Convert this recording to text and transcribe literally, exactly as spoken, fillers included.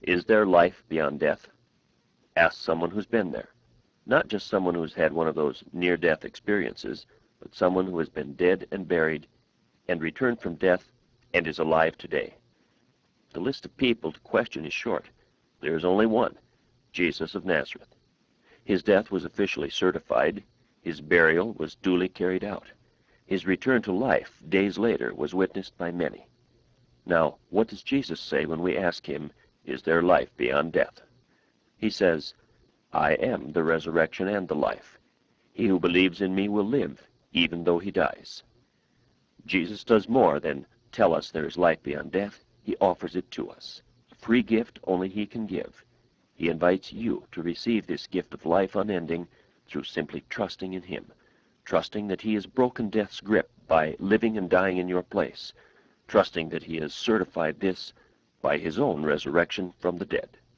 Is there life beyond death? Ask someone who's been there. Not just someone who's had one of those near-death experiences, but someone who has been dead and buried and returned from death and is alive today. The list of people to question is short. There is only one, Jesus of Nazareth. His death was officially certified. His burial was duly carried out. His return to life days later was witnessed by many. Now, what does Jesus say when we ask him, is there life beyond death? He says, I am the resurrection and the life. He who believes in me will live, even though he dies. Jesus does more than tell us there is life beyond death. He offers it to us, a free gift only he can give. He invites you to receive this gift of life unending through simply trusting in him, trusting that he has broken death's grip by living and dying in your place, trusting that he has certified this by his own resurrection from the dead.